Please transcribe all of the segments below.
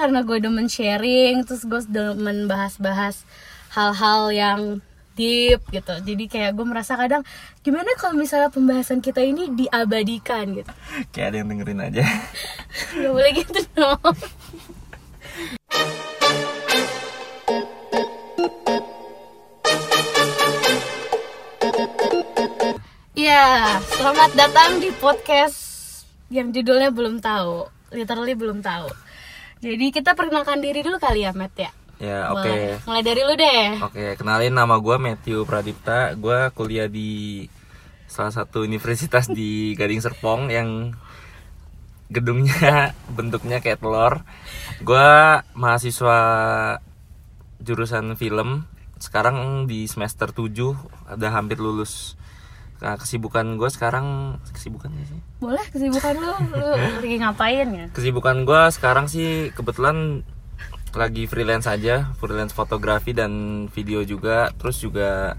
karena gue demen sharing, terus gue demen bahas-bahas hal-hal yang deep gitu. Jadi kayak gue merasa kadang gimana kalau misalnya pembahasan kita ini diabadikan gitu. Kayak ada yang dengerin aja. Gak boleh gitu dong. Ya, selamat datang di podcast yang judulnya belum tahu. Literally belum tahu. Jadi kita perkenalkan diri dulu kali ya, Matt ya. Ya, oke. Mulai dari lu deh. Oke, kenalin, nama gue Matthew Pradipta. Gue kuliah di salah satu universitas di Gading Serpong yang gedungnya bentuknya kayak telur. Gue mahasiswa jurusan film. Sekarang di semester 7, udah hampir lulus. Nah, kesibukan gue sekarang, kesibukan gak sih? Boleh, kesibukan lu lagi ngapain ya? Kesibukan gue sekarang sih kebetulan lagi freelance aja, freelance fotografi dan video juga, terus juga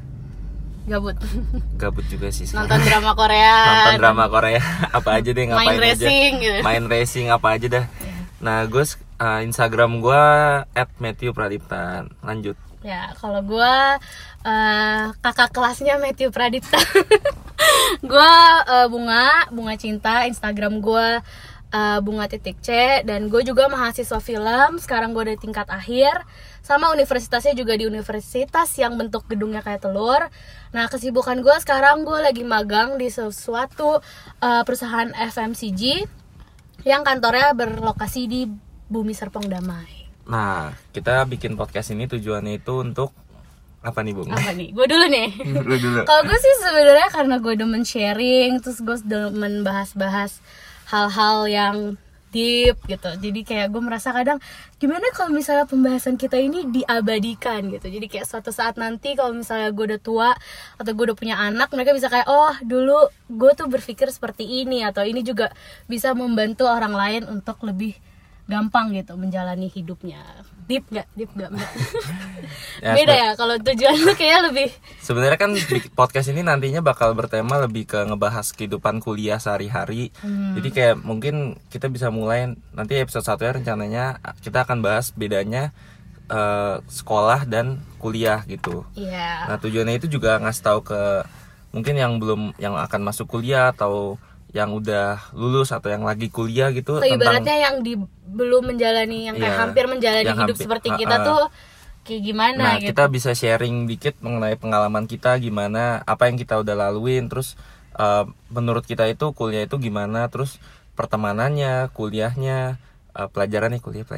gabut juga sih sekarang. Nonton drama Korea. Nonton drama Korea, apa aja deh, ngapain main racing, aja. Gitu. Main racing apa aja dah. Nah, gue Instagram gue @matthewpradipta. Lanjut. Ya, kalau gue kakak kelasnya Matthew Pradipta. Gue bunga cinta. Instagram gue bunga.c. Dan gue juga mahasiswa film. Sekarang gue udah tingkat akhir. Sama universitasnya juga di universitas yang bentuk gedungnya kayak telur. Nah, kesibukan gue sekarang, gue lagi magang di sesuatu perusahaan FMCG yang kantornya berlokasi di Bumi Serpong Damai. Nah, kita bikin podcast ini tujuannya itu untuk apa nih, Bung? Apa nih? Gue dulu nih. Dulu. Kalau gue sih sebenarnya karena gue demen sharing, terus gue demen bahas-bahas hal-hal yang deep gitu. Jadi kayak gue merasa kadang gimana kalau misalnya pembahasan kita ini diabadikan gitu. Jadi kayak suatu saat nanti kalau misalnya gue udah tua atau gue udah punya anak, mereka bisa kayak, oh dulu gue tuh berpikir seperti ini, atau ini juga bisa membantu orang lain untuk lebih gampang gitu menjalani hidupnya. Deep gak? Ya, beda ya kalau tujuan lu kayak lebih. Sebenarnya kan podcast ini nantinya bakal bertema lebih ke ngebahas kehidupan kuliah sehari-hari. Jadi kayak mungkin kita bisa mulai nanti episode 1-nya rencananya kita akan bahas bedanya sekolah dan kuliah gitu. Iya. Nah, tujuannya itu juga ngasih tahu ke mungkin yang akan masuk kuliah atau yang udah lulus atau yang lagi kuliah gitu, so, ibaratnya yang belum menjalani, yang kayak hampir menjalani hidup seperti kita tuh kayak gimana. Nah, gitu. kita bisa sharing dikit mengenai pengalaman kita gimana, apa yang kita udah laluin, terus menurut kita itu kuliah itu gimana, terus pertemanannya, kuliahnya, pelajaran.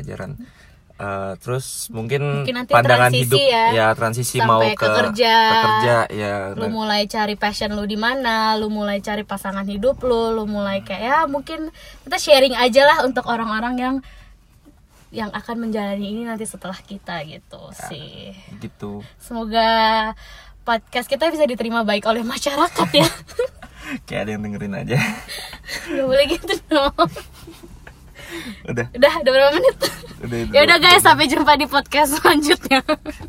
Terus mungkin pandangan hidup ya transisi sampai mau ke kerja ya. Lu mulai cari passion lu di mana, lu mulai cari pasangan hidup lu mulai kayak ya mungkin kita sharing aja lah untuk orang-orang yang akan menjalani ini nanti setelah kita gitu ya, sih. Gitu. Semoga podcast kita bisa diterima baik oleh masyarakat ya. Kayak ada yang dengerin aja. Gak boleh gitu dong. Udah berapa menit? Ya udah guys, sampai jumpa di podcast selanjutnya.